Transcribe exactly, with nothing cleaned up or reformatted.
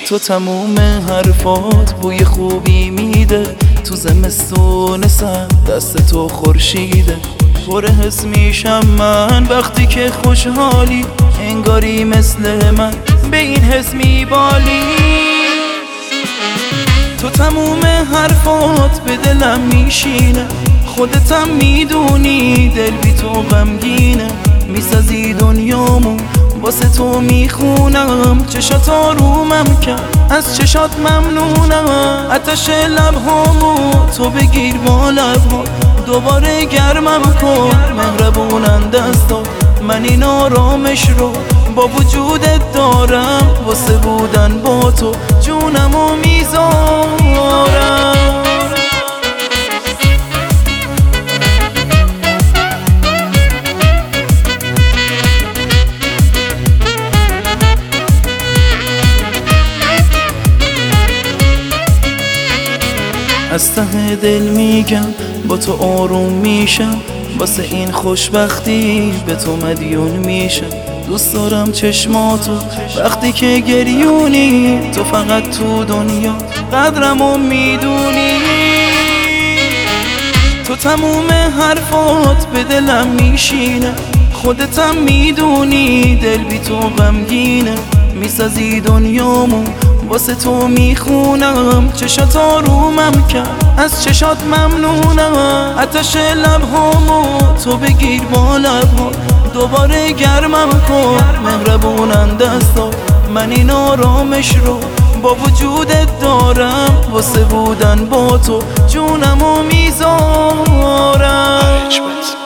تو تموم حرفات بوی خوبی میده، تو زمستون سر دست تو خورشیده. پر حس میشم من وقتی که خوشحالی، انگاری مثل من به این حس میبالی. تو تموم حرفات به دلم میشینه، خودتم میدونی دل بی تو غمگینه. میسازی دنیامو واسه تو میخونم، چشات آرومم کرد از چشات ممنونم. آتش لبهامو تو بگیر با لبها، دوباره گرمم کن مهربونن دستا. من این آرامش رو با وجودت دارم، واسه بودن با تو جونمو میذارم. از ته دل میگم با تو آروم میشم، واسه این خوشبختی به تو مدیون میشم. دوست دارم چشماتو وقتی که گریونی، تو فقط تو دنیا قدرمو میدونی. تو تموم حرفات به دلم میشینه، خودتم میدونی دل بی تو غمگینه. میسازی دنیامو واسه تو میخونم، چشات آرومم کرد از چشات ممنونم. آتش لبهامو تو بگیر با لبها، دوباره گرمم کن مهربونن دستا. من این آرامش رو با وجودت دارم، واسه بودن با تو جونمو میذارم.